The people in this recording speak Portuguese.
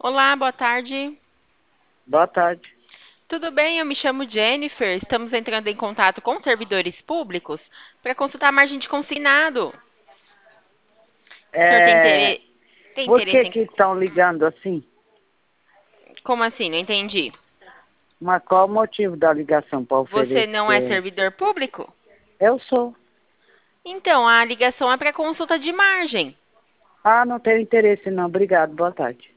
Olá, boa tarde. Boa tarde. Tudo bem? Eu me chamo Jennifer. Estamos entrando em contato com servidores públicos para consultar a margem de consignado. O senhor É, tem por que interesse em... que estão ligando assim? Como assim? Não entendi. Mas qual o motivo da ligação para Você não é oferecer? servidor público? Eu sou. Então, a ligação é para consulta de margem. Ah, não tenho interesse não. Obrigado. Boa tarde.